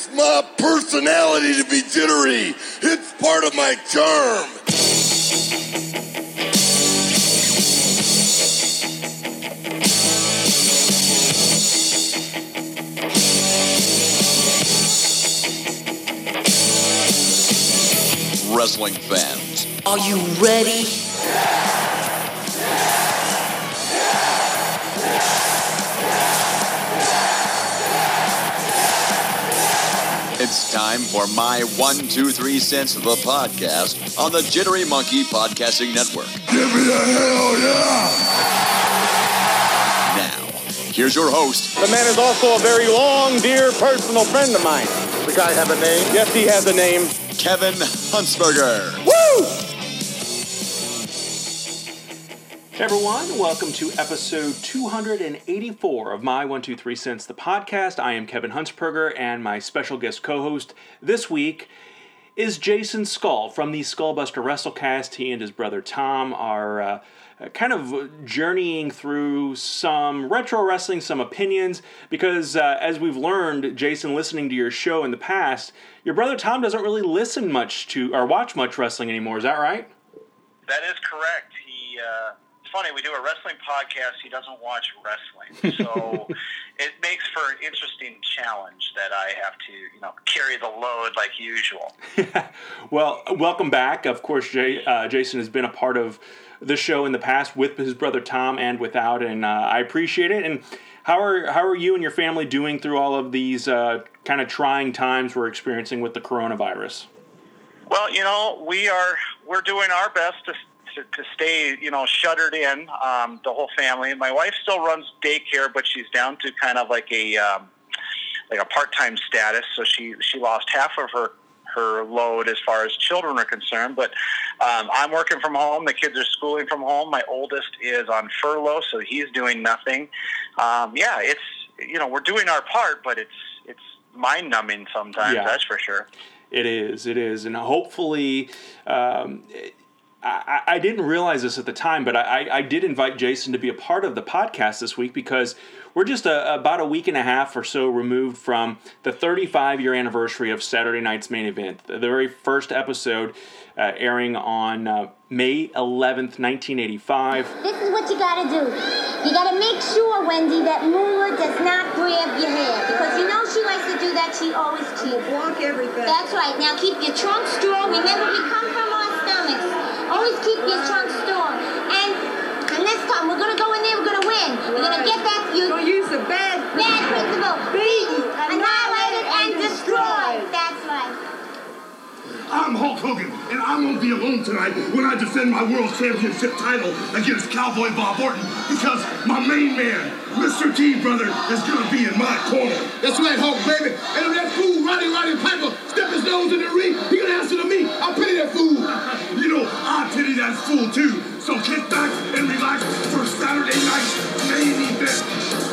It's my personality to be jittery. It's part of my charm. Wrestling fans, are you ready? It's time for my 1, 2, 3 cents of the podcast on the Jittery Monkey Podcasting Network. Give me a hell yeah! Now, here's your host. The man is also a very long, dear personal friend of mine. The guy have a name? Yes, he has a name. Kevin Huntsberger. Woo! Hey everyone, welcome to episode 284 of My 1, 2, 3 Cents, the podcast. I am Kevin Huntsberger, and my special guest co-host this week is Jason Skull from the Skullbuster WrestleCast. He and his brother Tom are kind of journeying through some retro wrestling, some opinions, because as we've learned, Jason, listening to your show in the past, your brother Tom doesn't really listen much to or watch much wrestling anymore. Is that right? That is correct. It's funny, we do a wrestling podcast, he doesn't watch wrestling, so it makes for an interesting challenge that I have to, carry the load like usual. Well, welcome back. Of course, Jason has been a part of the show in the past with his brother Tom and without, and I appreciate it. And how are you and your family doing through all of these kind of trying times we're experiencing with the coronavirus? Well, we're doing our best to stay, shuttered in, the whole family. My wife still runs daycare, but she's down to kind of like a part-time status. So she lost half of her load as far as children are concerned. But I'm working from home. The kids are schooling from home. My oldest is on furlough, so he's doing nothing. It's we're doing our part, but it's mind-numbing sometimes. Yeah. That's for sure. It is, and hopefully. I didn't realize this at the time, but I did invite Jason to be a part of the podcast this week because we're just about a week and a half or so removed from the 35-year anniversary of Saturday Night's Main Event, the very first episode airing on May 11th, 1985. This is what you gotta do. You gotta make sure, Wendy, that Moolah does not grab your hair because she likes to do that. She always cheats. Walk everything. That's right. Now keep your trunk strong. Remember, we come from our stomachs. Always keep your trunk strong. And this time, we're going to go in there, we're going to win. We're going to get that. You're going to use the bad principle. Beaten, annihilated, and destroyed. That's right. I'm Hulk Hogan, and I won't be alone tonight when I defend my World Championship title against Cowboy Bob Orton because my main man, Mr. T, brother, is going to be in my corner. That's right, Hulk, baby. And if that fool, Roddy Piper, step his nose in the ring, he going to answer to me. I'll pity that fool. I'll pity that fool, too. So kick back and relax for Saturday night's main event.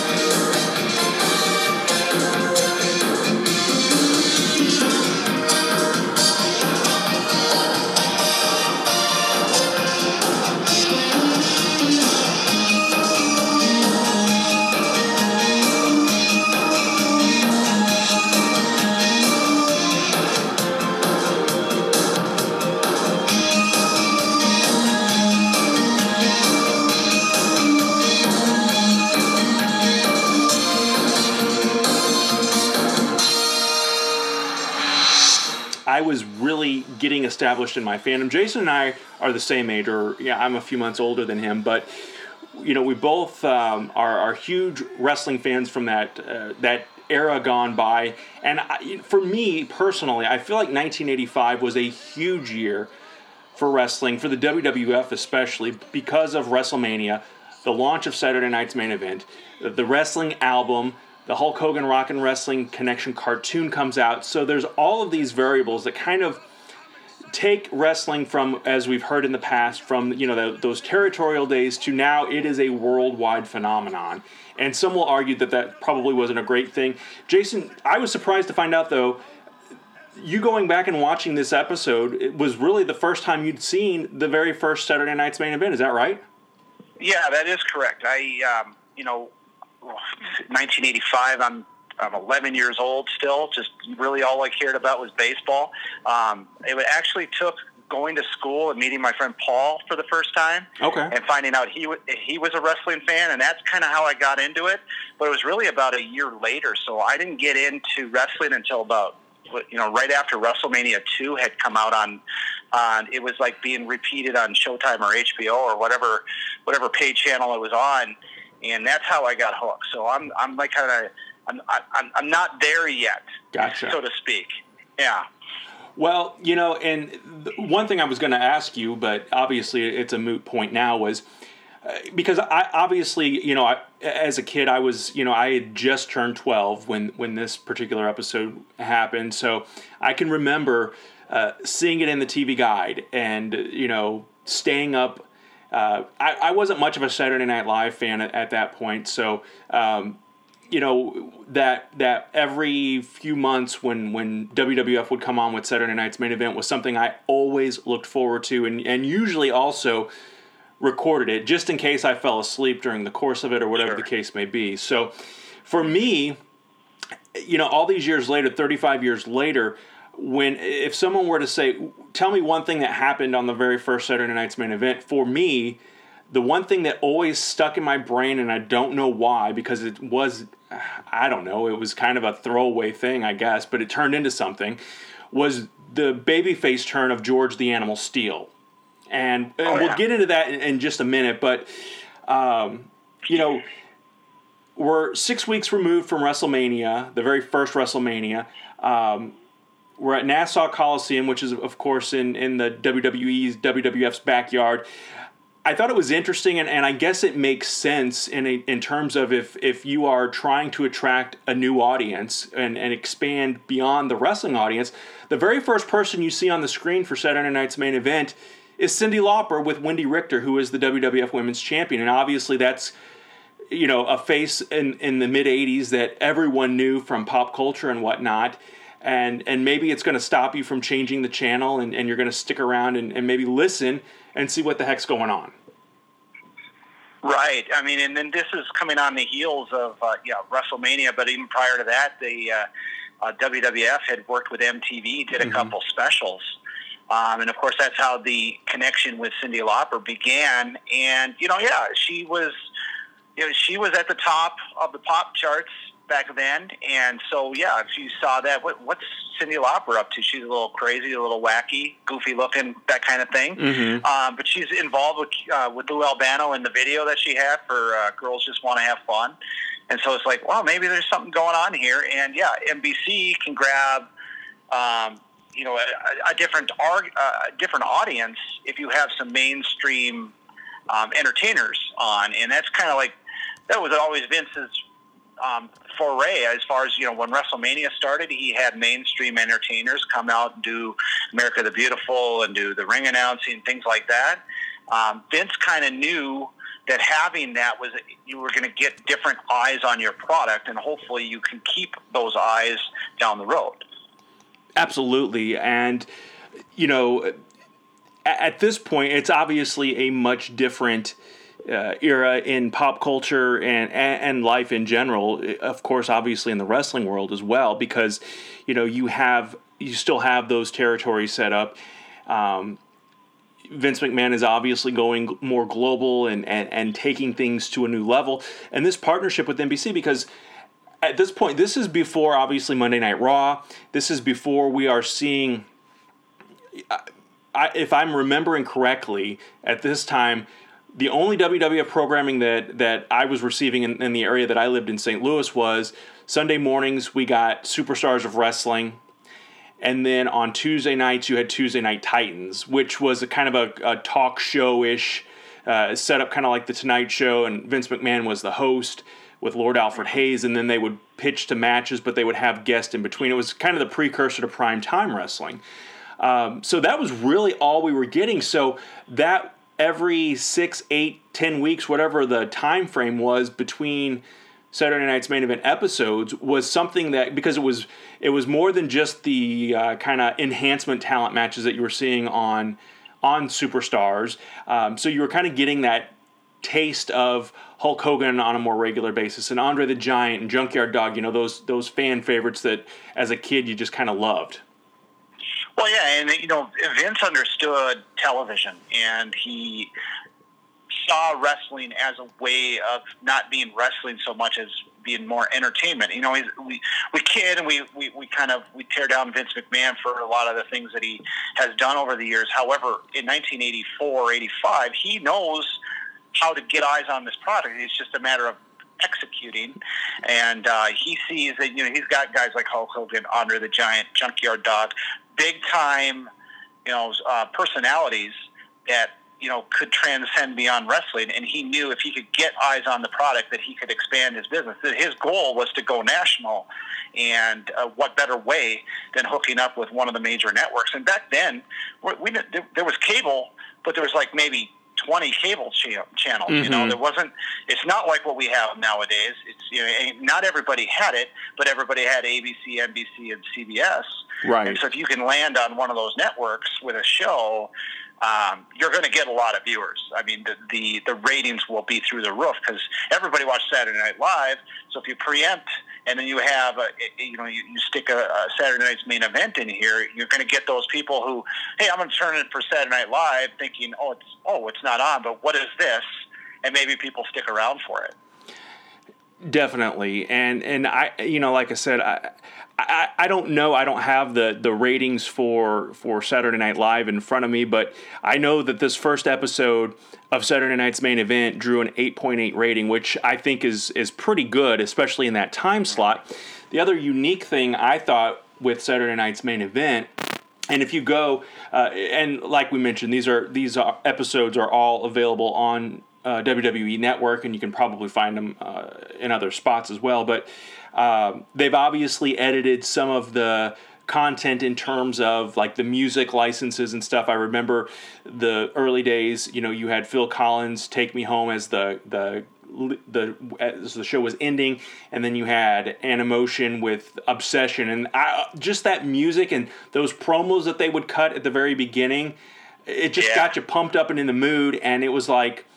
I was really getting established in my fandom. Jason and I are the same age, I'm a few months older than him, but we both are huge wrestling fans from that era gone by. And for me personally, I feel like 1985 was a huge year for wrestling, for the WWF especially, because of WrestleMania, the launch of Saturday Night's Main Event, the wrestling album. The Hulk Hogan Rock and Wrestling Connection cartoon comes out. So there's all of these variables that kind of take wrestling from, as we've heard in the past, from those territorial days to now it is a worldwide phenomenon. And some will argue that probably wasn't a great thing. Jason, I was surprised to find out, though, you going back and watching this episode, it was really the first time you'd seen the very first Saturday Night's Main Event. Is that right? Yeah, that is correct. 1985, I'm I'm 11 years old still. Just really all I cared about was baseball. It actually took going to school and meeting my friend Paul for the first time, and finding out he was a wrestling fan, and that's kind of how I got into it. But it was really about a year later, so I didn't get into wrestling until about, right after WrestleMania 2 had come out on it was like being repeated on Showtime or HBO or whatever pay channel it was on, and that's how I got hooked. So I'm like I'm not there yet, gotcha, so to speak. Yeah. Well, and one thing I was going to ask you, but obviously it's a moot point now, was because I obviously, as a kid, I was, I had just turned 12 when this particular episode happened. So I can remember seeing it in the TV Guide and, staying up. I wasn't much of a Saturday Night Live fan at that point. So, that every few months when WWF would come on with Saturday Night's Main Event was something I always looked forward to, and usually also recorded it just in case I fell asleep during the course of it or whatever the case may be. So for me, all these years later, 35 years later, if someone were to say, tell me one thing that happened on the very first Saturday Night's Main Event, for me, the one thing that always stuck in my brain, and I don't know why, because it was, I don't know, it was kind of a throwaway thing, I guess, but it turned into something, was the babyface turn of George the Animal Steele. And we'll get into that in just a minute, but, we're 6 weeks removed from WrestleMania, the very first WrestleMania. We're at Nassau Coliseum, which is, of course, in the WWF's backyard. I thought it was interesting, and I guess it makes sense in terms of if you are trying to attract a new audience and expand beyond the wrestling audience, the very first person you see on the screen for Saturday Night's Main Event is Cyndi Lauper with Wendy Richter, who is the WWF Women's Champion. And obviously that's, a face in the mid-'80s that everyone knew from pop culture and whatnot. And maybe it's going to stop you from changing the channel, and you're going to stick around and maybe listen and see what the heck's going on. Right. I mean, and then this is coming on the heels of WrestleMania, but even prior to that, the WWF had worked with MTV, did a couple specials. And of course, that's how the connection with Cyndi Lauper began. And, she was at the top of the pop charts back then. And so, if you saw that, what's Cyndi Lauper up to? She's a little crazy, a little wacky, goofy looking, that kind of thing. Mm-hmm. But she's involved with Lou Albano in the video that she had for Girls Just Want to Have Fun. And so it's like, well, maybe there's something going on here. And NBC can grab, a different audience if you have some mainstream entertainers on. And that's kind of like, that was always Vince's foray as far as, when WrestleMania started, he had mainstream entertainers come out and do America the Beautiful and do the ring announcing, things like that. Vince kind of knew that having that was, you were going to get different eyes on your product, and hopefully you can keep those eyes down the road. Absolutely. And, at this point, it's obviously a much different era in pop culture and life in general, of course, obviously in the wrestling world as well, because, you still have those territories set up. Vince McMahon is obviously going more global and taking things to a new level. And this partnership with NBC, because at this point, this is before, obviously, Monday Night Raw. This is before we are seeing, if I'm remembering correctly, at this time, the only WWF programming that I was receiving in the area that I lived in, St. Louis, was Sunday mornings we got Superstars of Wrestling, and then on Tuesday nights you had Tuesday Night Titans, which was a kind of a talk show-ish setup, kind of like The Tonight Show, and Vince McMahon was the host with Lord Alfred Hayes, and then they would pitch to matches, but they would have guests in between. It was kind of the precursor to prime time wrestling. So that was really all we were getting. So that every 6, 8, 10 weeks, whatever the time frame was between Saturday Night's Main Event episodes, was something that, because it was more than just the kind of enhancement talent matches that you were seeing on Superstars. So you were kind of getting that taste of Hulk Hogan on a more regular basis, and Andre the Giant and Junkyard Dog, those fan favorites that as a kid you just kind of loved. Well, yeah, and Vince understood television, and he saw wrestling as a way of not being wrestling so much as being more entertainment. We kid and we tear down Vince McMahon for a lot of the things that he has done over the years. However, in 1984, 85, he knows how to get eyes on this product. It's just a matter of executing, and he sees that he's got guys like Hulk Hogan, Andre the Giant, Junkyard Dog, big time personalities that could transcend beyond wrestling, and he knew if he could get eyes on the product that he could expand his business. His goal was to go national, and what better way than hooking up with one of the major networks? And back then, there was cable, but there was like maybe 20 cable channels. Mm-hmm. There wasn't. It's not like what we have nowadays. It's not everybody had it, but everybody had ABC, NBC, and CBS. Right. And so if you can land on one of those networks with a show, you're going to get a lot of viewers. I mean, the ratings will be through the roof because everybody watched Saturday Night Live. So if you preempt and then you have you stick a Saturday Night's Main Event in here, you're going to get those people who, hey, I'm going to turn it for Saturday Night Live, thinking, it's not on, but what is this? And maybe people stick around for it. Definitely, and I, like I said, I don't know. I don't have the ratings for Saturday Night Live in front of me, but I know that this first episode of Saturday Night's Main Event drew an 8.8 rating, which I think is pretty good, especially in that time slot. The other unique thing I thought with Saturday Night's Main Event, and if you go, and like we mentioned, these episodes are all available on WWE Network, and you can probably find them in other spots as well. But they've obviously edited some of the content in terms of like the music licenses and stuff. I remember the early days. You had Phil Collins' "Take Me Home" as as the show was ending, and then you had Animotion with "Obsession," and just that music and those promos that they would cut at the very beginning. It just got you pumped up and in the mood, and it was like,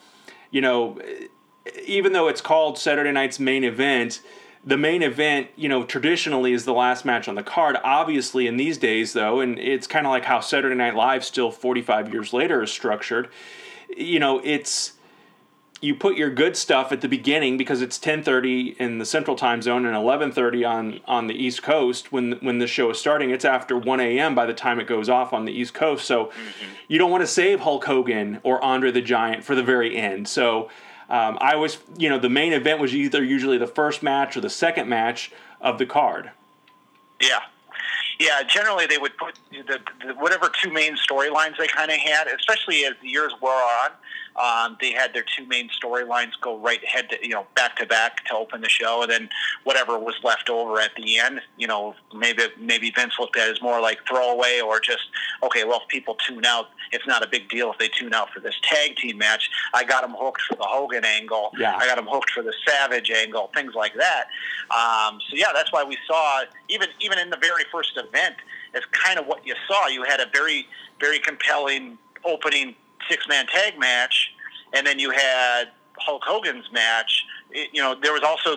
even though it's called Saturday Night's Main Event, the main event, traditionally is the last match on the card. Obviously, in these days, though, and it's kind of like how Saturday Night Live still 45 years later is structured, it's you put your good stuff at the beginning because it's 10:30 in the Central Time Zone and 11:30 on the East Coast when the show is starting. It's after 1 a.m. by the time it goes off on the East Coast. So you don't want to save Hulk Hogan or Andre the Giant for the very end. So I always, the main event was either usually the first match or the second match of the card. Yeah. Yeah, generally they would put the whatever two main storylines they kind of had, especially as the years wore on. They had their two main storylines go right head to, back to back to open the show, and then whatever was left over at the end, maybe Vince looked at it as more like throwaway or just, okay, well, if people tune out, it's not a big deal if they tune out for this tag team match. I got them hooked for the Hogan angle. Yeah. I got them hooked for the Savage angle, things like that. That's why we saw, even in the very first event, it's kind of what you saw. You had a very, very compelling opening six-man tag match, and then you had Hulk Hogan's match. There was also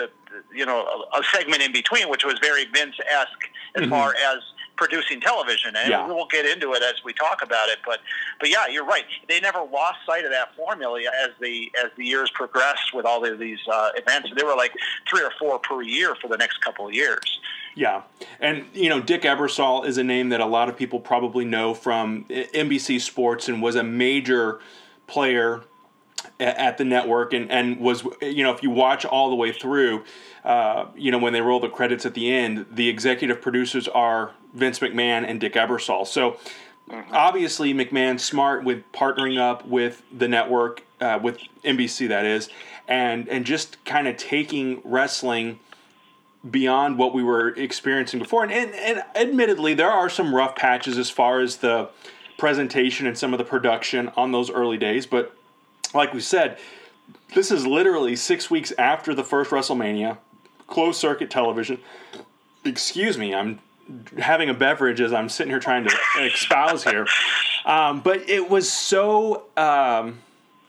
a segment in between, which was very Vince-esque as far as producing television, and we'll get into it as we talk about it. But yeah, you're right. They never lost sight of that formula as the years progressed with all of these events. There were like 3 or 4 per year for the next couple of years. Yeah, and Dick Ebersol is a name that a lot of people probably know from NBC Sports and was a major player at the network and was, if you watch all the way through, when they roll the credits at the end, the executive producers are Vince McMahon and Dick Ebersol. So obviously McMahon's smart with partnering up with the network, with NBC that is, and just kind of taking wrestling beyond what we were experiencing before. And admittedly, there are some rough patches as far as the presentation and some of the production on those early days. But like we said, this is literally 6 weeks after the first WrestleMania, closed circuit television. Excuse me, I'm having a beverage as I'm sitting here trying to espouse here. But it was so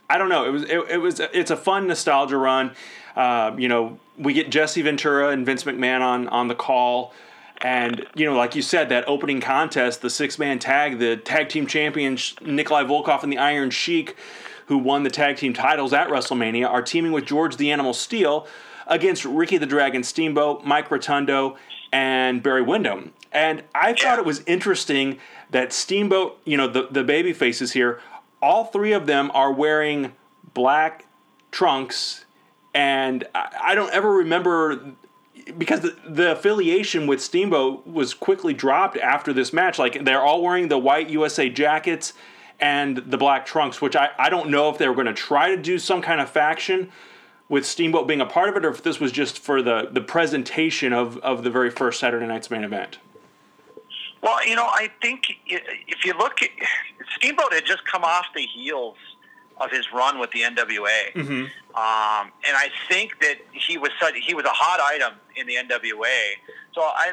I don't know. It's a fun nostalgia run. We get Jesse Ventura and Vince McMahon on the call. And, like you said, that opening contest, the 6-man tag, the tag team champions, Nikolai Volkov and the Iron Sheik, who won the tag team titles at WrestleMania, are teaming with George the Animal Steele against Ricky the Dragon Steamboat, Mike Rotundo, and Barry Windham. And I thought it was interesting that Steamboat, the baby faces here, all three of them are wearing black trunks, and I don't ever remember, because the affiliation with Steamboat was quickly dropped after this match. Like, they're all wearing the white USA jackets and the black trunks, which I don't know if they were going to try to do some kind of faction with Steamboat being a part of it, or if this was just for the presentation of the very first Saturday Night's Main Event. Well, I think if you look at Steamboat had just come off the heels of his run with the NWA, and I think that he was a hot item in the NWA. So I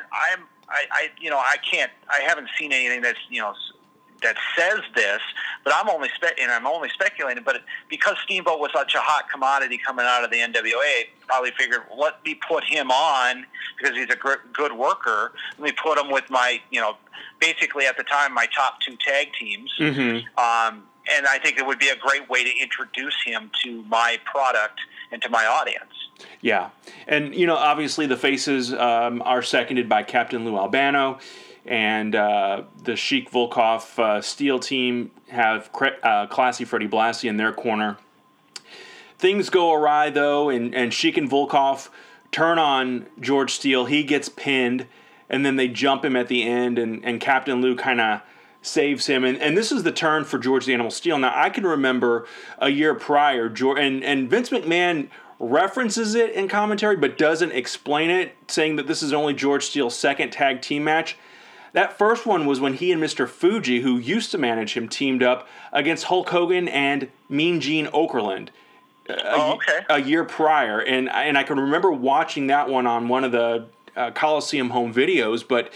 haven't seen anything that's that says this, but I'm only speculating. But because Steamboat was such a hot commodity coming out of the NWA, probably figured, let me put him on because he's a good worker. Let me put him with my, basically at the time my top 2 tag teams. And I think it would be a great way to introduce him to my product and to my audience. Yeah, and obviously the faces are seconded by Captain Lou Albano. And the Sheik Volkov Steel team have Classy Freddie Blassie in their corner. Things go awry, though, and Sheik and Volkov turn on George Steele. He gets pinned, and then they jump him at the end, and Captain Lou kind of saves him. And this is the turn for George the Animal Steele. Now, I can remember a year prior, and Vince McMahon references it in commentary, but doesn't explain it, saying that this is only George Steele's second tag team match. That first one was when he and Mr. Fuji, who used to manage him, teamed up against Hulk Hogan and Mean Gene Okerlund a year prior. And I can remember watching that one on one of the Coliseum home videos. But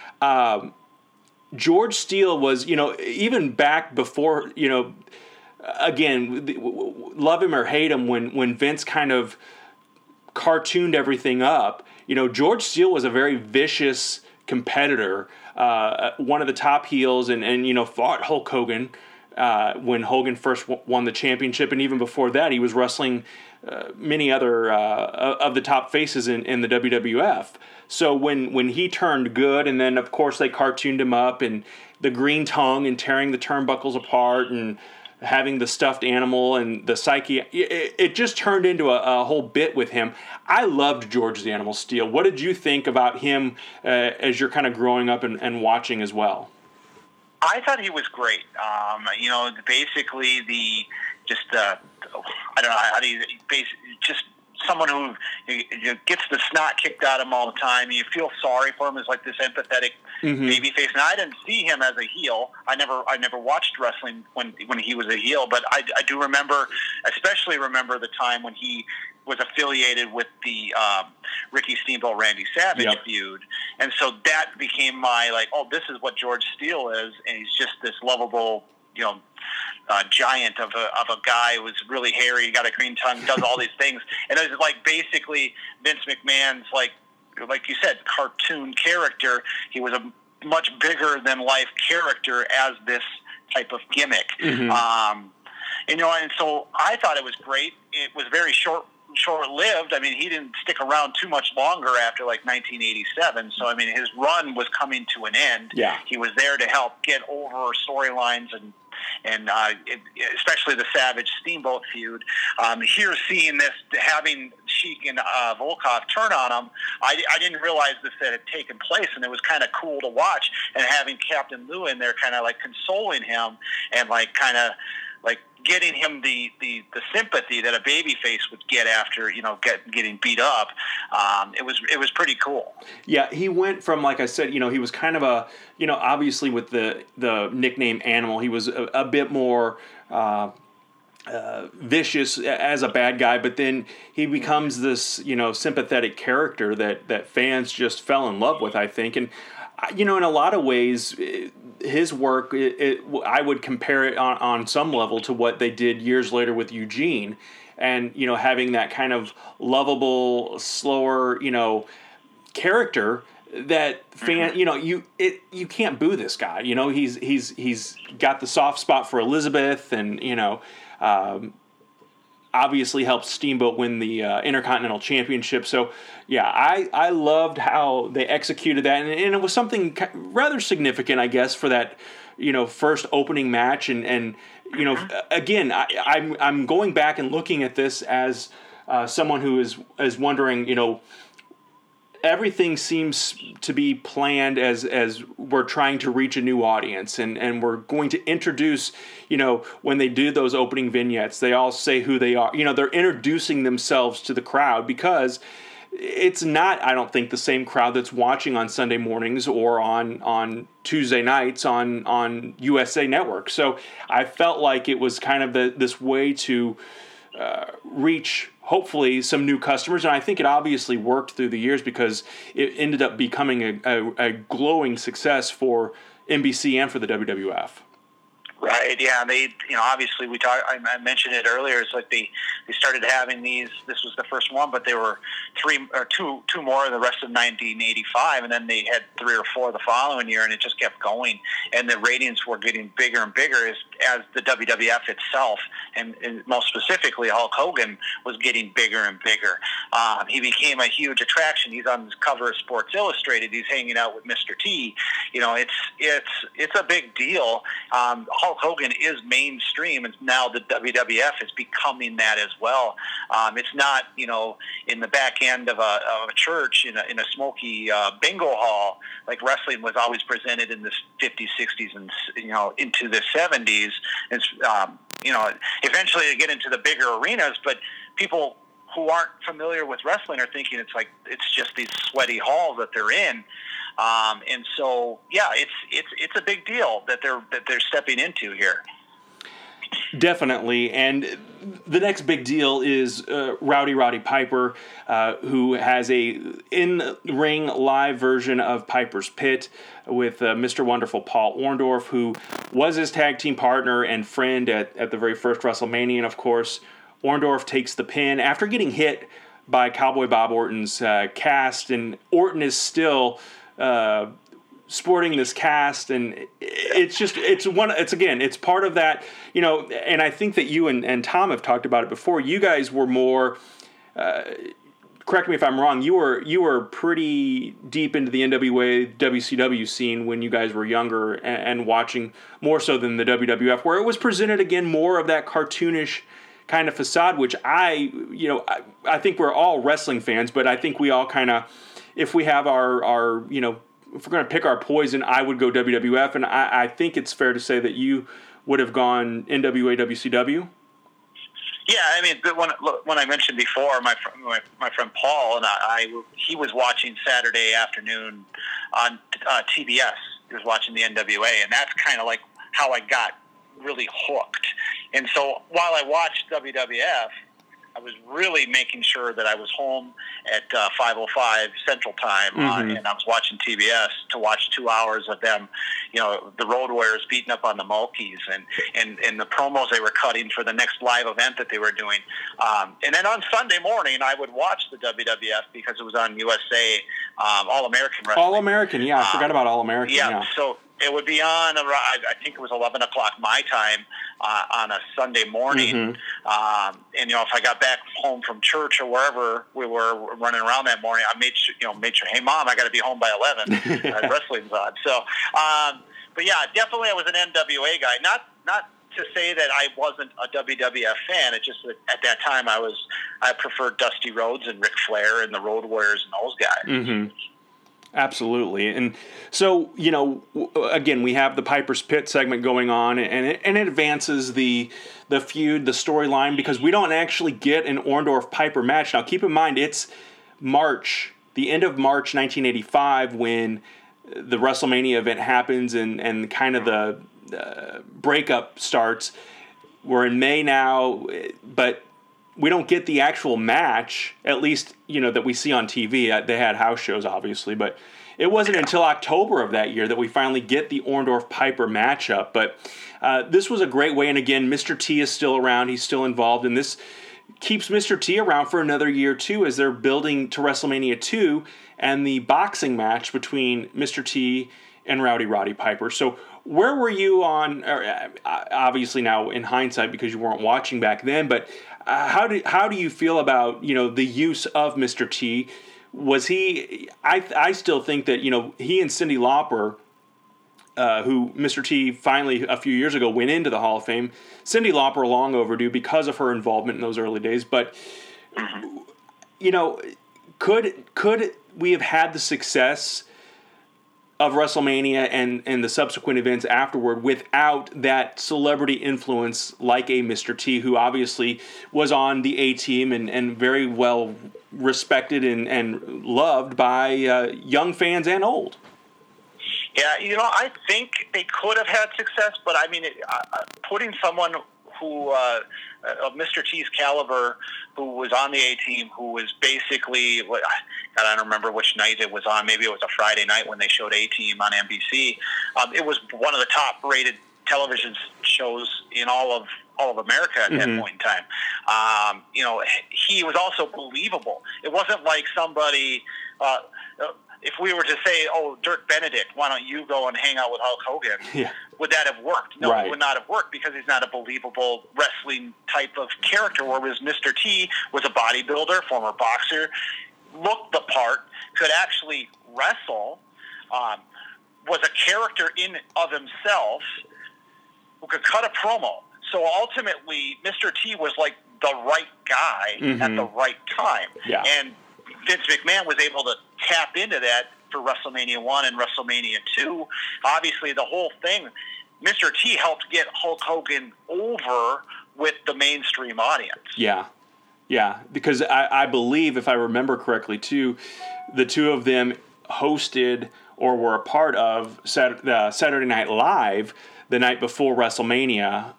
George Steele was, even back before, again, love him or hate him, when Vince kind of cartooned everything up, George Steele was a very vicious competitor, one of the top heels, and fought Hulk Hogan when Hogan first won the championship, and even before that he was wrestling many other of the top faces in the WWF. So when he turned good, and then of course they cartooned him up, and the green tongue and tearing the turnbuckles apart and having the stuffed animal and the psyche, it just turned into a whole bit with him. I loved George the Animal Steele. What did you think about him as you're kind of growing up and watching as well? I thought he was great. Basically I don't know how do you just someone who gets the snot kicked out of him all the time. You feel sorry for him as like this empathetic babyface. And I didn't see him as a heel. I never watched wrestling when he was a heel, but I do especially remember the time when he was affiliated with the Ricky Steamboat Randy Savage feud, and so that became my this is what George Steele is, and he's just this lovable giant of a guy who was really hairy, got a green tongue, does all these things, and it was basically Vince McMahon's like you said, cartoon character. He was a much bigger than life character as this type of gimmick, and so I thought it was great. It was very short-lived. I mean, he didn't stick around too much longer after 1987. So I mean, his run was coming to an end. Yeah, he was there to help get over storylines and especially the Savage Steamboat feud. Here, seeing this, having Sheik and Volkov turn on him, I didn't realize this had taken place, and it was kind of cool to watch. And having Captain Lou in there, kind of consoling him and getting him the sympathy that a babyface would get after getting beat up. It was pretty cool. Yeah, he went from, like I said, he was kind of a obviously with the nickname Animal, he was a bit more vicious as a bad guy, but then he becomes this, sympathetic character that fans just fell in love with, I think. And, in a lot of ways, his work, I would compare it on some level to what they did years later with Eugene. And, having that kind of lovable, slower, character that you can't boo this guy. He's got the soft spot for Elizabeth, and obviously helped Steamboat win the Intercontinental Championship. So yeah, I loved how they executed that, and it was something rather significant, I guess, for that first opening match. And again, I'm going back and looking at this as someone who is wondering, everything seems to be planned as we're trying to reach a new audience, and we're going to introduce, when they do those opening vignettes, they all say who they are. They're introducing themselves to the crowd, because it's not, I don't think, the same crowd that's watching on Sunday mornings or on Tuesday nights on USA Network. So I felt like it was kind of this way to reach, hopefully, some new customers, and I think it obviously worked through the years, because it ended up becoming a glowing success for NBC and for the WWF. Right. Yeah. They, obviously I mentioned it earlier. It's like they started having these. This was the first one, but there were two more in the rest of 1985, and then they had 3 or 4 the following year, and it just kept going. And the ratings were getting bigger and bigger as the WWF itself, and most specifically Hulk Hogan, was getting bigger and bigger. He became a huge attraction. He's on the cover of Sports Illustrated. He's hanging out with Mr. T. It's a big deal. Hulk Hogan is mainstream, and now the WWF is becoming that as well. It's not, in the back end of a church in a smoky bingo hall, like wrestling was always presented in the 50s, 60s, and into the 70s. It's eventually they get into the bigger arenas, but people who aren't familiar with wrestling are thinking it's just these sweaty halls that they're in. And so, yeah, it's a big deal that they're stepping into here. Definitely. And the next big deal is Rowdy Roddy Piper, who has a in-ring live version of Piper's Pit with Mr. Wonderful Paul Orndorff, who was his tag team partner and friend at the very first WrestleMania. And of course, Orndorff takes the pin after getting hit by Cowboy Bob Orton's cast, and Orton is still sporting this cast, and it's part of that, and I think that you and Tom have talked about it before. You guys were more, correct me if I'm wrong, you were pretty deep into the NWA WCW scene when you guys were younger, and watching more so than the WWF, where it was presented again more of that cartoonish kind of facade, which I think we're all wrestling fans, but I think we all kind of, if we have our if we're going to pick our poison, I would go WWF, and I think it's fair to say that you would have gone NWA WCW. Yeah, I mean, when I mentioned before, my friend Paul and he was watching Saturday afternoon on TBS. He was watching the NWA, and that's kind of like how I got really hooked. And so while I watched WWF, I was really making sure that I was home at 5:05 Central Time, and I was watching TBS to watch 2 hours of them, the Road Warriors beating up on the Mulkeys, and the promos they were cutting for the next live event that they were doing. And then on Sunday morning, I would watch the WWF because it was on USA, All American Wrestling. All American, yeah, I forgot about All American. Yeah. So it would be on, I think it was 11 o'clock my time on a Sunday morning. And, if I got back home from church or wherever we were running around that morning, I made sure, hey, Mom, I got to be home by 11. Wrestling's on. So, but yeah, definitely I was an NWA guy. Not to say that I wasn't a WWF fan. It's just that at that time I preferred Dusty Rhodes and Ric Flair and the Road Warriors and those guys. Absolutely. And so, again, we have the Piper's Pit segment going on, and it advances the feud, the storyline, because we don't actually get an Orndorff-Piper match. Now, keep in mind, it's the end of March 1985 when the WrestleMania event happens and kind of the breakup starts. We're in May now, but we don't get the actual match, at least, that we see on TV. They had house shows, obviously, but it wasn't until October of that year that we finally get the Orndorff-Piper matchup. But this was a great way, and again, Mr. T is still around. He's still involved, and this keeps Mr. T around for another year, too, as they're building to WrestleMania 2 and the boxing match between Mr. T and Roddy Piper. So where were you on, obviously now in hindsight because you weren't watching back then, but how do you feel about, the use of Mr. T? Was he, I still think that, he and Cyndi Lauper, who Mr. T finally a few years ago went into the Hall of Fame. Cyndi Lauper long overdue because of her involvement in those early days, but could we have had the success of WrestleMania and the subsequent events afterward without that celebrity influence like a Mr. T, who obviously was on the A-Team and very well respected and loved by young fans and old? Yeah, I think they could have had success, but I mean, putting someone who, of Mr. T's caliber, who was on the A-Team, who was basically, I don't remember which night it was on. Maybe it was a Friday night when they showed A-Team on NBC. It was one of the top-rated television shows in all of America at that point in time. He was also believable. It wasn't like somebody. If we were to say, "Oh, Dirk Benedict, why don't you go and hang out with Hulk Hogan?" Yeah. Would that have worked? No, It would not have worked because he's not a believable wrestling type of character, whereas Mr. T was a bodybuilder, former boxer, looked the part, could actually wrestle, was a character in of himself, who could cut a promo. So ultimately, Mr. T was like the right guy at the right time. Yeah. And Vince McMahon was able to tap into that for WrestleMania 1 and WrestleMania 2. Obviously, the whole thing, Mr. T helped get Hulk Hogan over with the mainstream audience. Yeah. Yeah, because I believe, if I remember correctly, too, the two of them hosted or were a part of Saturday Night Live the night before WrestleMania.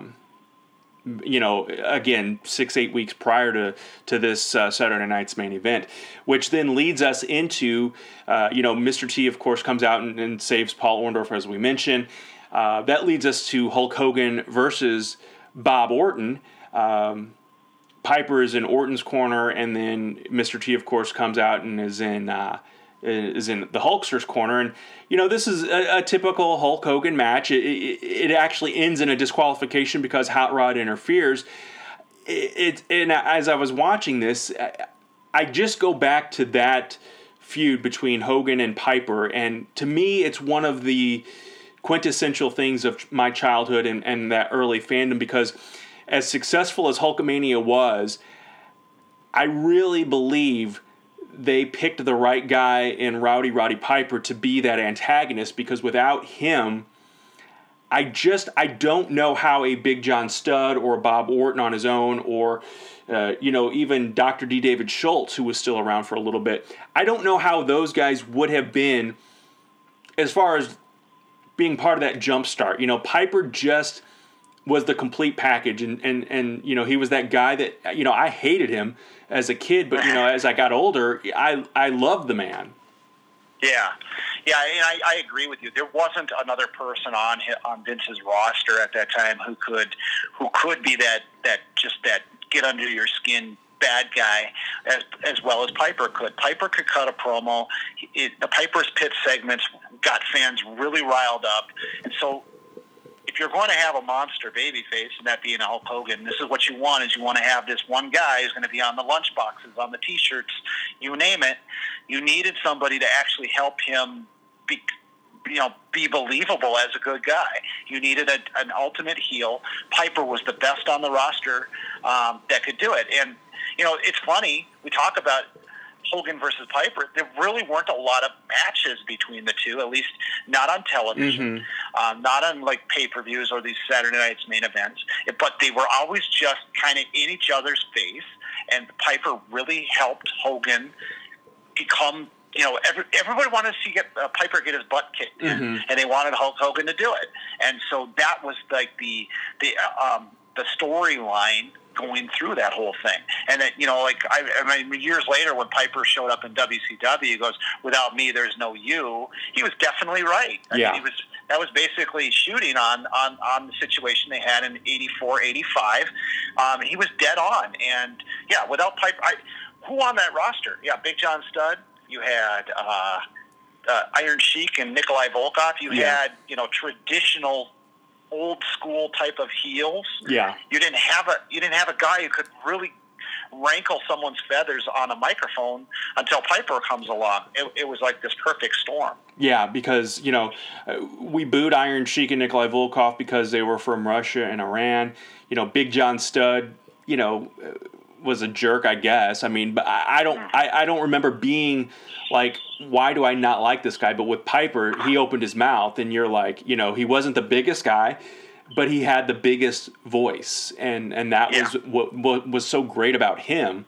Again, 6-8 weeks prior to this Saturday night's main event, which then leads us into, Mr. T, of course, comes out and saves Paul Orndorff, as we mentioned. That leads us to Hulk Hogan versus Bob Orton. Piper is in Orton's corner, and then Mr. T, of course, comes out and is in the Hulkster's corner. And, this is a typical Hulk Hogan match. It actually ends in a disqualification because Hot Rod interferes. And as I was watching this, I just go back to that feud between Hogan and Piper. And to me, it's one of the quintessential things of my childhood and that early fandom, because as successful as Hulkamania was, I really believe they picked the right guy in Roddy Piper to be that antagonist, because without him, I don't know how a Big John Studd or Bob Orton on his own, or even Dr. D. David Schultz, who was still around for a little bit, I don't know how those guys would have been as far as being part of that jump start. Piper just was the complete package, and he was that guy that, I hated him as a kid, but, as I got older, I loved the man. Yeah, and I agree with you. There wasn't another person on Vince's roster at that time who could be that get under your skin bad guy as well as Piper could. Piper could cut a promo. The Piper's Pit segments got fans really riled up, and so if you're going to have a monster babyface, and that being a Hulk Hogan, this is what you want: is you want to have this one guy who's going to be on the lunchboxes, on the T-shirts, you name it. You needed somebody to actually help him be believable as a good guy. You needed an ultimate heel. Piper was the best on the roster that could do it. And it's funny, we talk about Hogan versus Piper. There really weren't a lot of matches between the two, at least not on television, not on like pay-per-views or these Saturday night's main events. But they were always just kind of in each other's face, and Piper really helped Hogan become. Everybody wanted to see Piper get his butt kicked in, and they wanted Hulk Hogan to do it. And so that was like the the storyline going through that whole thing. And that, you know, like I mean, years later when Piper showed up in WCW, he goes, "Without me, there's no you." He was definitely right. I mean, that was basically shooting on the situation they had in 84, 85. He was dead on. And yeah, without Piper, who on that roster? Yeah, Big John Studd. You had Iron Sheik and Nikolai Volkov. You had, you know, traditional old school type of heels. Yeah. You didn't have a guy who could really rankle someone's feathers on a microphone until Piper comes along. It was like this perfect storm. Yeah, because, you know, we booed Iron Sheik and Nikolai Volkov because they were from Russia and Iran. You know, Big John Studd, you know, was a jerk, I guess. I mean, but I don't remember being like, why do I not like this guy? But with Piper, he opened his mouth, and you're like, you know, he wasn't the biggest guy, but he had the biggest voice, and that was what was so great about him.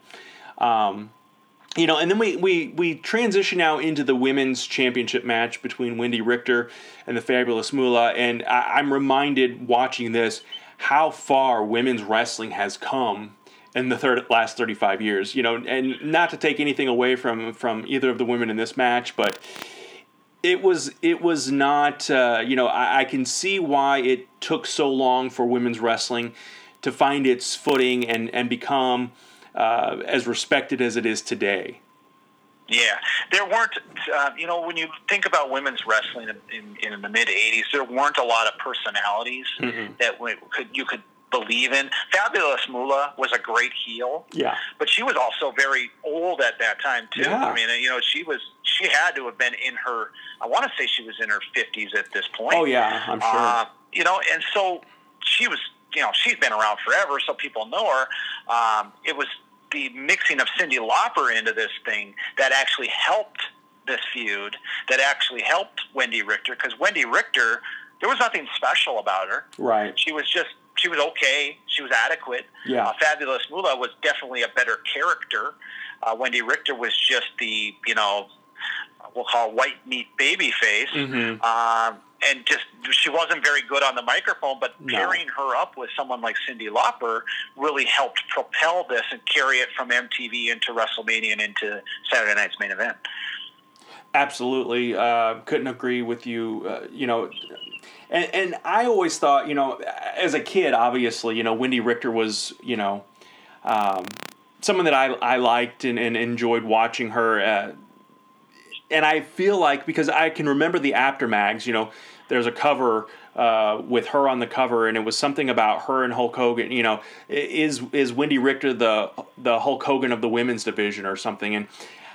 You know, and then we transition now into the women's championship match between Wendy Richter and the Fabulous Moolah, and I'm reminded watching this how far women's wrestling has come in the last 35 years. You know, and not to take anything away from either of the women in this match, but it was not, you know, I can see why it took so long for women's wrestling to find its footing and become as respected as it is today. Yeah, there weren't, you know, when you think about women's wrestling in the mid-'80s, there weren't a lot of personalities that you could believe in. Fabulous Moolah was a great heel, but she was also very old at that time too. Yeah. I mean, you know, she had to have been in her, I want to say she was in her 50s at this point. Oh yeah, I'm sure. You know, and so she was, you know, she's been around forever, so people know her. It was the mixing of Cyndi Lauper into this thing that actually helped this feud, that actually helped Wendy Richter, because Wendy Richter, there was nothing special about her. Right. She was okay. She was adequate. Yeah. Fabulous Moolah was definitely a better character. Wendy Richter was just the, you know, we'll call white meat baby face. And just, she wasn't very good on the microphone, but pairing her up with someone like Cyndi Lauper really helped propel this and carry it from MTV into WrestleMania and into Saturday Night's Main Event. Absolutely. Couldn't agree with you. You know, and I always thought, you know, as a kid, obviously, you know, Wendy Richter was, you know, someone that I liked and enjoyed watching her. And I feel like, because I can remember the Aftermags, you know, there's a cover with her on the cover, and it was something about her and Hulk Hogan. You know, is Wendy Richter the Hulk Hogan of the women's division or something? And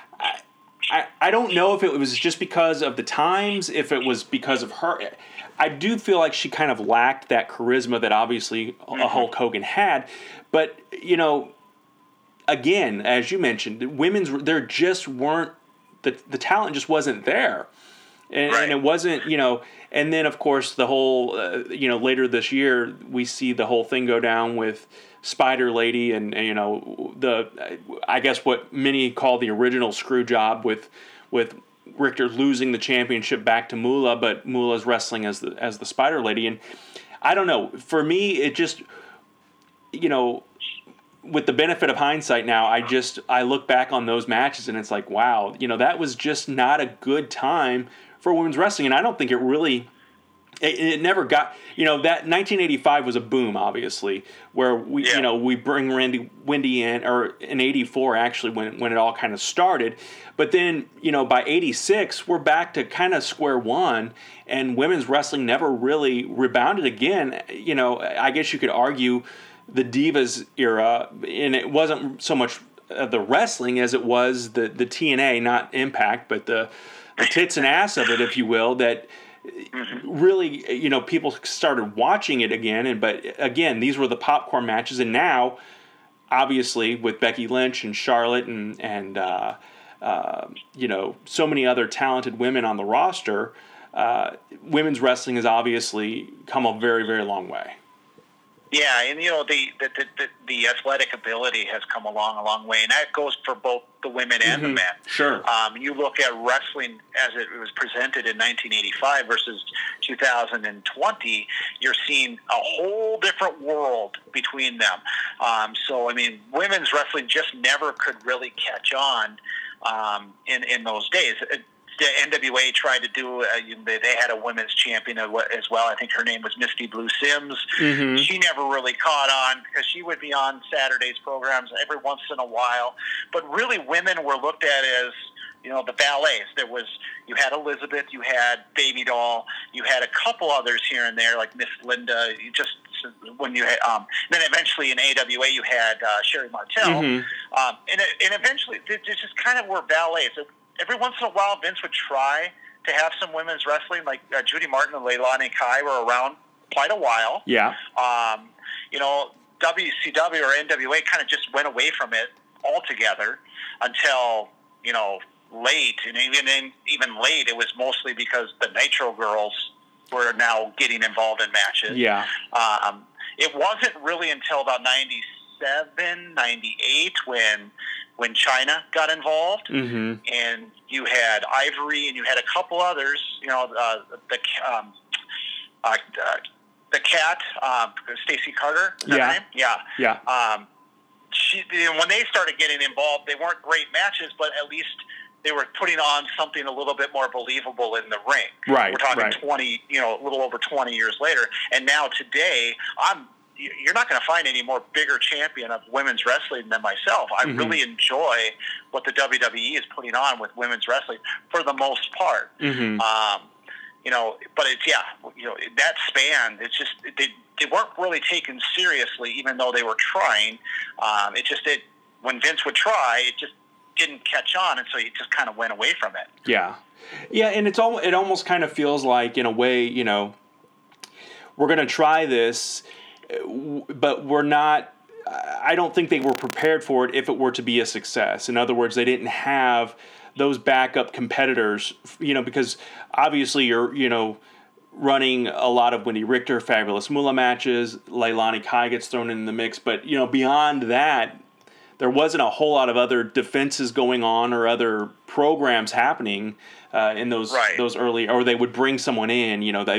I don't know if it was just because of the times, if it was because of her. I do feel like she kind of lacked that charisma that obviously a Hulk Hogan had. But, you know, again, as you mentioned, there just weren't, the talent just wasn't there. And it wasn't, you know, and then of course the whole, you know, later this year we see the whole thing go down with Spider Lady and you know, I guess what many call the original screw job with Richter losing the championship back to Moolah, but Moolah's wrestling as the Spider Lady. And I don't know, for me it just, you know, with the benefit of hindsight now, I look back on those matches and it's like, wow, you know, that was just not a good time for women's wrestling. And I don't think it really, it never got, you know, that 1985 was a boom, obviously, where we, you know, we bring Wendy in, or in 84 actually when it all kind of started. But then, you know, by 86, we're back to kind of square one, and women's wrestling never really rebounded again. You know, I guess you could argue the Divas era, and it wasn't so much the wrestling as it was the TNA, not Impact, but the tits and ass of it, if you will, that really, you know, people started watching it again. But again, these were the popcorn matches, and now, obviously, with Becky Lynch and Charlotte and you know, so many other talented women on the roster, women's wrestling has obviously come a very, very long way. Yeah, and the athletic ability has come along a long way, and that goes for both the women and the men. Sure. You look at wrestling as it was presented in 1985 versus 2020, you're seeing a whole different world between them. So, I mean, women's wrestling just never could really catch on in those days. The NWA tried to do, they had a women's champion as well. I think her name was Misty Blue Sims. Mm-hmm. She never really caught on because she would be on Saturday's programs every once in a while. But really, women were looked at as, the ballets. You had Elizabeth, you had Baby Doll, you had a couple others here and there, like Miss Linda. When you had, then eventually in AWA you had Sherry Martel, and eventually they just kind of were ballets. Every once in a while, Vince would try to have some women's wrestling, like Judy Martin and Leilani Kai were around quite a while. Yeah. WCW or NWA kind of just went away from it altogether until, late. And even late, it was mostly because the Nitro Girls were now getting involved in matches. Yeah. It wasn't really until about 97, 98 when China got involved, and you had Ivory, and you had a couple others. The Cat, Stacey Carter. Is that her name? Yeah. Yeah. When they started getting involved, they weren't great matches, but at least they were putting on something a little bit more believable in the ring. Right. We're talking right. 20, a little over 20 years later, and now today, you're not going to find any more bigger champion of women's wrestling than myself. I really enjoy what the WWE is putting on with women's wrestling for the most part. But it's, that span, it's just, they weren't really taken seriously, even though they were trying. When Vince would try, it just didn't catch on, and so he just kind of went away from it. Yeah. Yeah, and it almost kind of feels like, in a way, we're going to try this, but we're not, I don't think they were prepared for it if it were to be a success. In other words, they didn't have those backup competitors, because obviously you're, running a lot of Wendy Richter, Fabulous Moolah matches, Leilani Kai gets thrown in the mix, but, beyond that, there wasn't a whole lot of other defenses going on or other programs happening in those early, or they would bring someone in,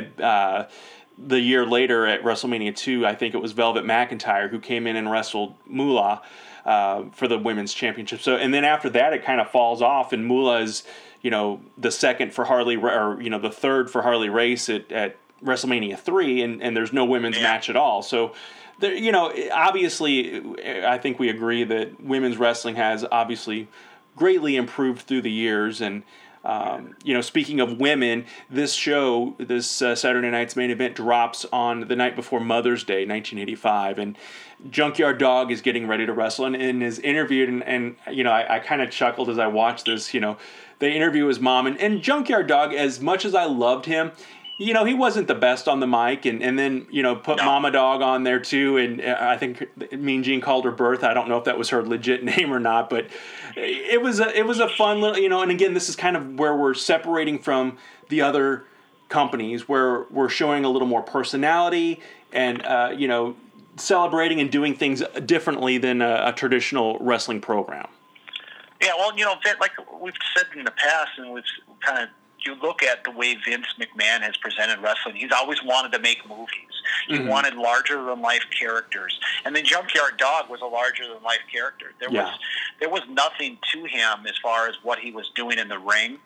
the year later at WrestleMania 2, I think it was Velvet McIntyre who came in and wrestled Moolah for the women's championship. So, and then after that, it kind of falls off, and Moolah is, the second for Harley, or the third for Harley Race at WrestleMania 3, and there's no women's match at all. So, there, obviously, I think we agree that women's wrestling has obviously greatly improved through the years, and. Speaking of women, this show, this Saturday night's main event drops on the night before Mother's Day, 1985, and Junkyard Dog is getting ready to wrestle and is interviewed, and I kind of chuckled as I watched this. They interview his mom, and Junkyard Dog, as much as I loved him, he wasn't the best on the mic, and then, put Mama Dog on there too, and I think Mean Gene called her Bertha. I don't know if that was her legit name or not, but it was a fun little, and again, this is kind of where we're separating from the other companies, where we're showing a little more personality and, celebrating and doing things differently than a traditional wrestling program. Yeah, well, like we've said in the past, and we've kind of, you look at the way Vince McMahon has presented wrestling, he's always wanted to make movies. He wanted larger-than-life characters. And then Junkyard Dog was a larger-than-life character. There was nothing to him as far as what he was doing in the ring.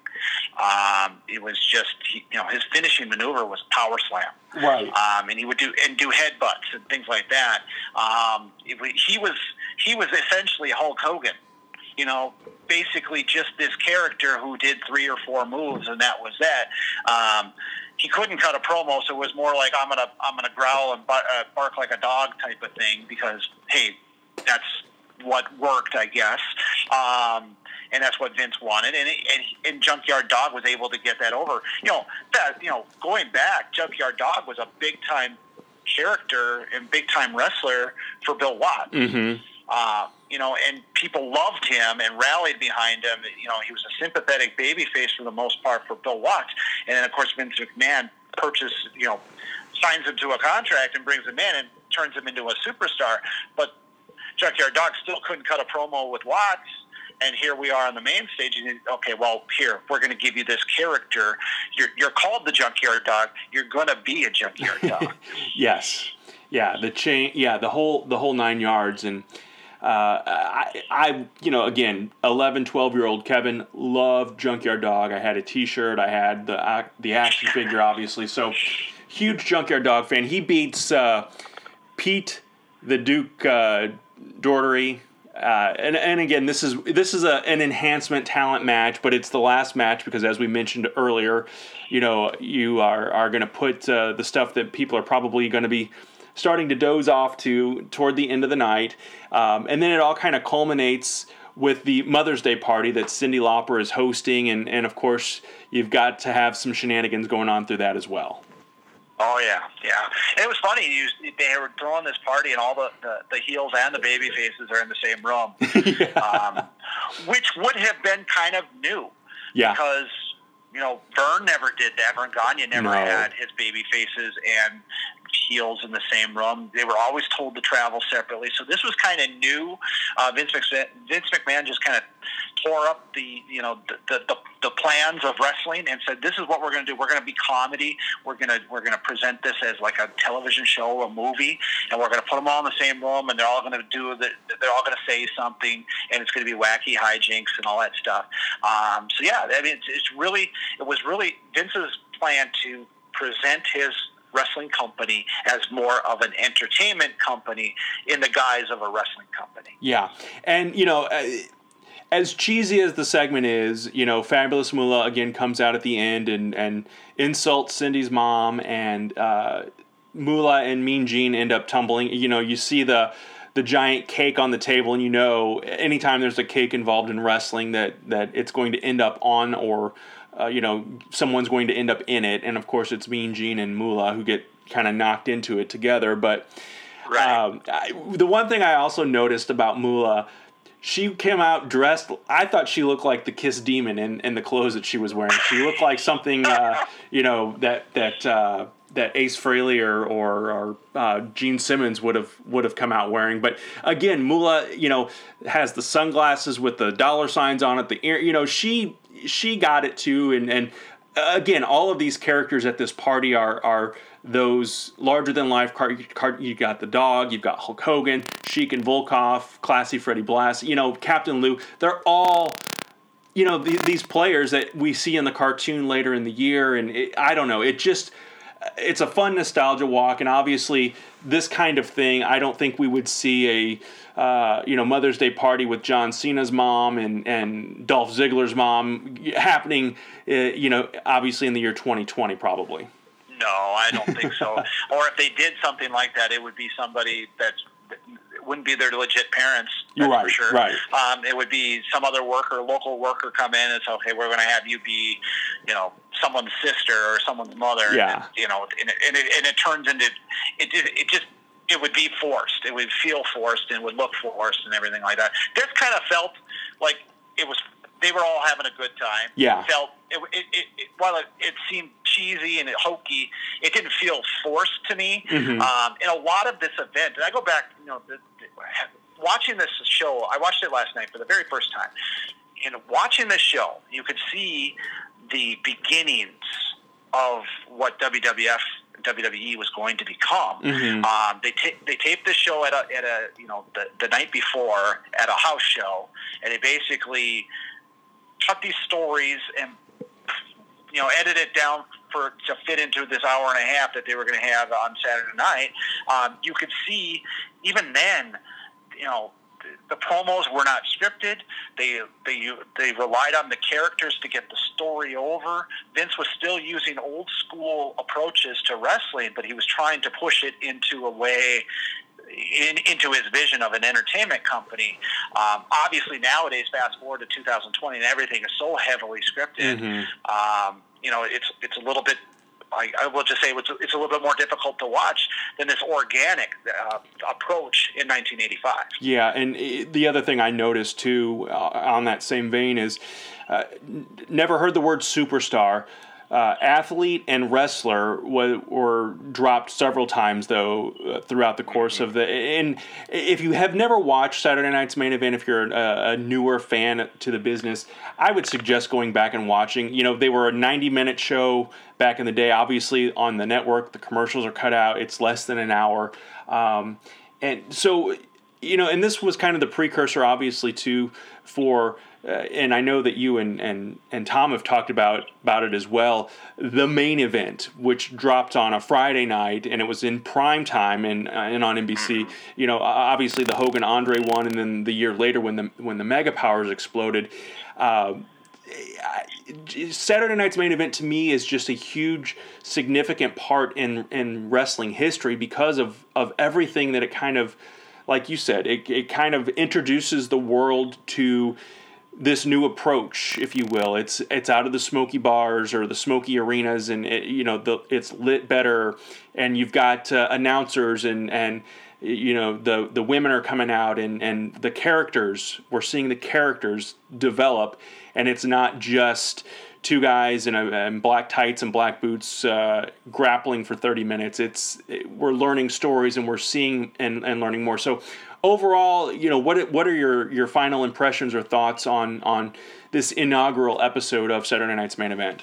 It was just, his finishing maneuver was power slam. Right. And he would do headbutts and things like that. He was essentially Hulk Hogan. Basically just this character who did 3 or 4 moves, and that was that. He couldn't cut a promo, so it was more like I'm gonna growl and bark like a dog type of thing, because hey, that's what worked, I guess. And that's what Vince wanted, and Junkyard Dog was able to get that over. Going back, Junkyard Dog was a big time character and big time wrestler for Bill Watts. And people loved him and rallied behind him. He was a sympathetic babyface for the most part for Bill Watts. And then, of course, Vince McMahon signs him to a contract and brings him in and turns him into a superstar. But Junkyard Dog still couldn't cut a promo with Watts. And here we are on the main stage. And okay, well, here we're going to give you this character. You're called the Junkyard Dog. You're going to be a Junkyard Dog. Yes, yeah, the whole 9 yards. And I again, 11, 12-year-old Kevin loved Junkyard Dog. I had a T-shirt. I had the action figure, obviously. So huge Junkyard Dog fan. He beats Pete the Duke Daugherty. And again, this is an enhancement talent match, but it's the last match because, as we mentioned earlier, you are going to put the stuff that people are probably going to be starting to doze off to toward the end of the night, and then it all kind of culminates with the Mother's Day party that Cyndi Lauper is hosting, and of course you've got to have some shenanigans going on through that as well. Oh, yeah. And it was funny. They were throwing this party, and all the heels and the baby faces are in the same room, which would have been kind of new. Yeah. Because, Vern never did that. Vern Gagne never had his baby faces and heels in the same room. They were always told to travel separately. So this was kind of new. Vince McMahon just kind of tore up the plans of wrestling and said, "This is what we're going to do. We're going to be comedy. We're going to present this as like a television show, a movie, and we're going to put them all in the same room, and they're all going to they're all going to say something, and it's going to be wacky hijinks and all that stuff." So yeah, I mean, it was really Vince's plan to present his wrestling company as more of an entertainment company in the guise of a wrestling company. Yeah, and as cheesy as the segment is, Fabulous Moolah again comes out at the end and insults Cindy's mom, and Moolah and Mean Gene end up tumbling. You see the giant cake on the table, and anytime there's a cake involved in wrestling that it's going to end up on, or someone's going to end up in it. And of course it's Mean Gene and Moolah who get kind of knocked into it together. But the one thing I also noticed about Moolah, she came out dressed, I thought she looked like the Kiss Demon in the clothes that she was wearing. She looked like something, that Ace Frehley or Gene Simmons would have come out wearing. But again, Moolah, has the sunglasses with the dollar signs on it, the ear, she got it too. And again, all of these characters at this party are those larger than life. You got the Dog, you've got Hulk Hogan, Sheik and Volkov, Classy Freddie Blassie, Captain Lou. They're all, these players that we see in the cartoon later in the year. And I don't know, it's a fun nostalgia walk, and obviously this kind of thing, I don't think we would see a Mother's Day party with John Cena's mom and Dolph Ziggler's mom happening, obviously in the year 2020 probably. No, I don't think so. Or if they did something like that, it would be somebody that wouldn't be their legit parents. That's right, for sure. Right. It would be some other local worker come in and say, "Okay, we're going to have you be, someone's sister or someone's mother." Yeah. And it turns into it would be forced. It would feel forced and would look forced and everything like that. This kind of felt like they were all having a good time. Yeah. While it seemed cheesy and hokey, it didn't feel forced to me. Mm-hmm. In a lot of this event, and I go back, watching this show, I watched it last night for the very first time. And watching this show, you could see the beginnings of what WWE was going to become. Mm-hmm. They taped this show at the night before at a house show, and they basically cut these stories and edit it down to fit into this hour and a half that they were going to have on Saturday night. You could see even then, the promos were not scripted. They relied on the characters to get the story over. Vince was still using old school approaches to wrestling, but he was trying to push it into a way, into his vision of an entertainment company. Obviously, nowadays, fast forward to 2020, and everything is so heavily scripted. Mm-hmm. It's a little bit. I will just say it's a little bit more difficult to watch than this organic approach in 1985. Yeah, and the other thing I noticed too on that same vein is never heard the word superstar. athlete and wrestler were dropped several times, though, throughout the course of the... And if you have never watched Saturday Night's Main Event, if you're a newer fan to the business, I would suggest going back and watching. You know, they were a 90-minute show back in the day. Obviously, on the network, the commercials are cut out. It's less than an hour. And so, you know, and this was kind of the precursor, obviously, for... and I know that you and Tom have talked about it as well. The main event, which dropped on a Friday night, and it was in prime time and on NBC. You know, obviously the Hogan Andre one, and then the year later when the Mega Powers exploded. Saturday Night's Main Event to me is just a huge, significant part in wrestling history because of everything that it kind of, like you said, it kind of introduces the world to this new approach, if you will. It's out of the smoky bars or the smoky arenas, and it's lit better, and you've got announcers and you know the women are coming out, and the characters, we're seeing the characters develop, and it's not just two guys in black tights and black boots grappling for 30 minutes. We're learning stories, and we're seeing and learning more. So overall, you know, what are your final impressions or thoughts on this inaugural episode of Saturday Night's Main Event?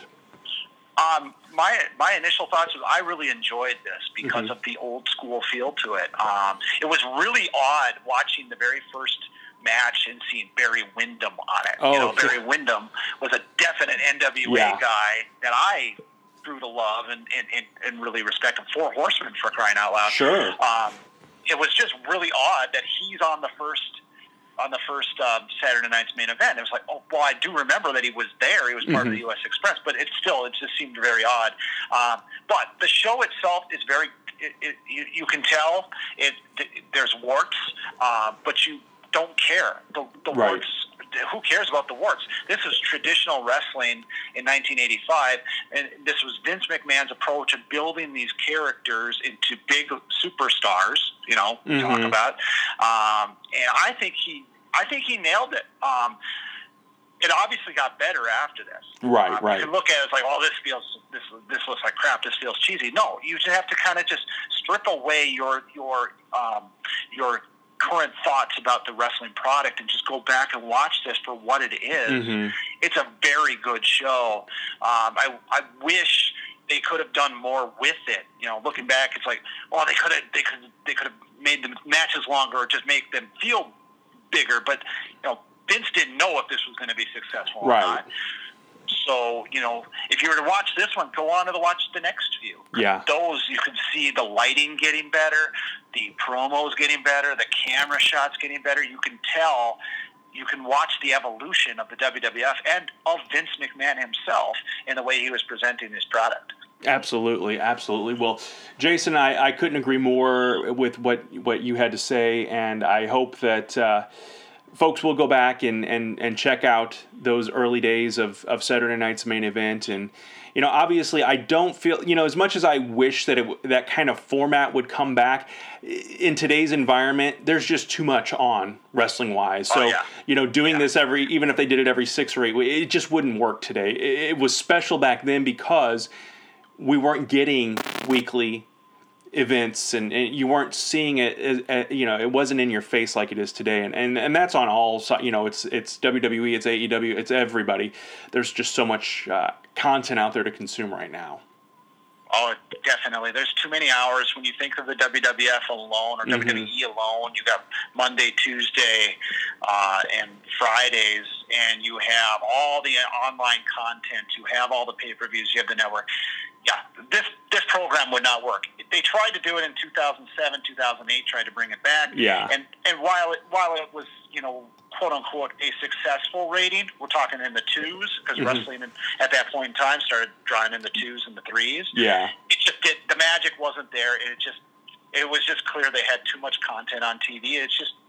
My initial thoughts was I really enjoyed this because of the old school feel to it. It was really odd watching the very first match and seeing Barry Windham on it. Oh, you know, Barry Windham was a definite NWA guy that I grew to love and really respect him. Four Horsemen, for crying out loud. Sure. It was just really odd that he's on the first Saturday Night's Main Event. It was like, oh, well, I do remember that he was there. He was part of the U.S. Express, but it just seemed very odd. But the show itself is very. You can tell there's warts, but you don't care. The right. warts. Who cares about the warts? This is traditional wrestling in 1985, and this was Vince McMahon's approach of building these characters into big superstars. You know, talk about, and I think he nailed it. It obviously got better after this. Right, right. You can look at it as like, oh, this looks like crap. This feels cheesy. No, you just have to kind of just strip away your current thoughts about the wrestling product and just go back and watch this for what it is. It's a very good show. I wish they could have done more with it. You know, looking back, it's like, oh, they could have made the matches longer or just make them feel bigger. But you know, Vince didn't know if this was going to be successful or not. So, you know, if you were to watch this one, go on to watch the next few. Yeah. Those, you can see the lighting getting better, the promos getting better, the camera shots getting better. You can tell, you can watch the evolution of the WWF and of Vince McMahon himself in the way he was presenting his product. Absolutely, absolutely. Well, Jason, I couldn't agree more with what you had to say, and I hope that folks will go back and check out those early days of Saturday Night's Main Event. And, you know, obviously I don't feel, you know, as much as I wish that that kind of format would come back, in today's environment, there's just too much on wrestling-wise. So, you know, doing this even if they did it every 6 or 8 weeks, it just wouldn't work today. It was special back then because we weren't getting weekly events, and you weren't seeing it, you know, it wasn't in your face like it is today, and that's on all, you know, it's WWE, it's AEW, it's everybody. There's just so much content out there to consume right now. Oh, definitely. There's too many hours when you think of the WWF alone or WWE alone. You got Monday, Tuesday, and Fridays, and you have all the online content. You have all the pay-per-views. You have the network. Yeah, this program would not work. They tried to do it in 2007, 2008, tried to bring it back. Yeah. And while it was, you know, quote unquote a successful rating, we're talking in the 2s because wrestling at that point in time started drawing in the 2s and the 3s. Yeah. It just the magic wasn't there. It was just clear they had too much content on TV.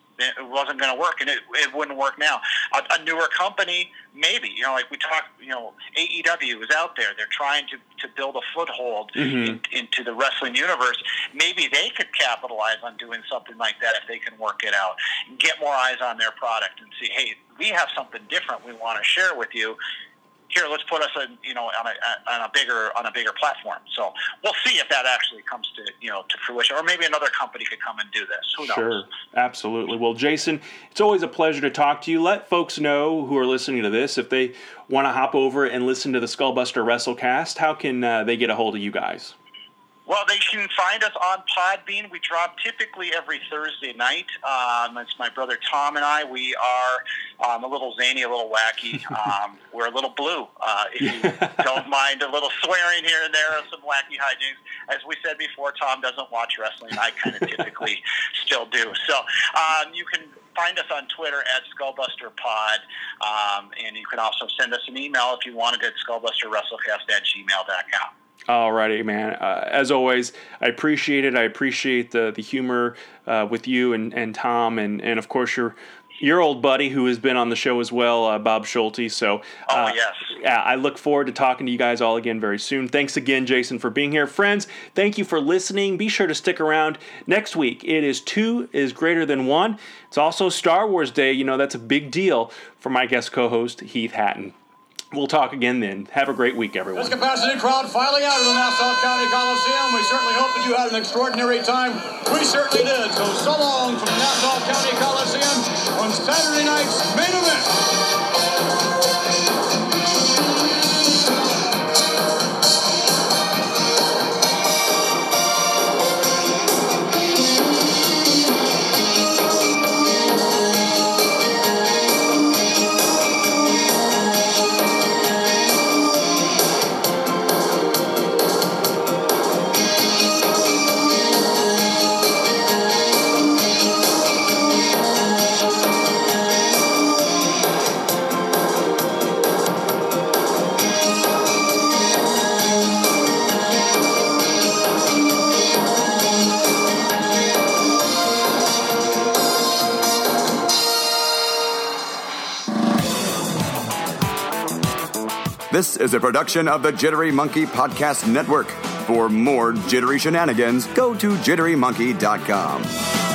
It wasn't going to work, and it wouldn't work now. A newer company, maybe, you know, like we talked, you know, AEW is out there. They're trying to build a foothold into the wrestling universe. Maybe they could capitalize on doing something like that if they can work it out and get more eyes on their product and see, hey, we have something different we want to share with you. here, let's put us on a bigger platform. So we'll see if that actually comes to fruition, or maybe another company could come and do this. Who knows? Sure, absolutely. Well, Jason, it's always a pleasure to talk to you. Let folks know who are listening to this, if they want to hop over and listen to the Skullbuster WrestleCast, how can they get a hold of you guys? Well, they can find us on Podbean. We drop typically every Thursday night. It's my brother Tom and I. We are a little zany, a little wacky. We're a little blue, if you don't mind a little swearing here and there, some wacky hijinks. As we said before, Tom doesn't watch wrestling. I kind of typically still do. So you can find us on Twitter at SkullbusterPod, and you can also send us an email if you wanted at skullbusterwrestlecast@gmail.com. Alrighty, man. As always, I appreciate it. I appreciate the humor with you and Tom, and of course your old buddy who has been on the show as well, Bob Schulte. So, yes. Yeah, I look forward to talking to you guys all again very soon. Thanks again, Jason, for being here. Friends, thank you for listening. Be sure to stick around. Next week, it is 2 is greater than 1. It's also Star Wars Day. You know, that's a big deal for my guest co-host, Heath Hatton. We'll talk again then. Have a great week, everyone. This capacity crowd filing out of the Nassau County Coliseum. We certainly hope that you had an extraordinary time. We certainly did. So long from the Nassau County Coliseum on Saturday night's main event. This is a production of the Jittery Monkey Podcast Network. For more jittery shenanigans, go to jitterymonkey.com.